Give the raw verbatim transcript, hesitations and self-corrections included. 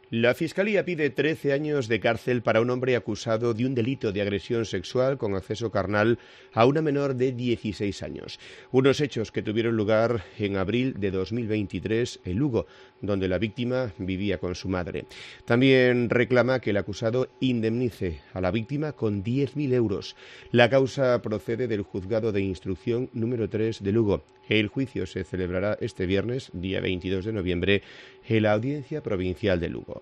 La Fiscalía pide trece años de cárcel para un hombre acusado de un delito de agresión sexual con acceso carnal a una menor de dieciséis años. Unos hechos que tuvieron lugar en abril de dos mil veintitrés en Lugo, donde la víctima vivía con su madre. También reclama que el acusado indemnice a la víctima con diez mil euros. La causa procede del Juzgado de Instrucción número tres de Lugo. El juicio se celebrará este viernes, día veintidós de noviembre, en la Audiencia Provincial de Lugo.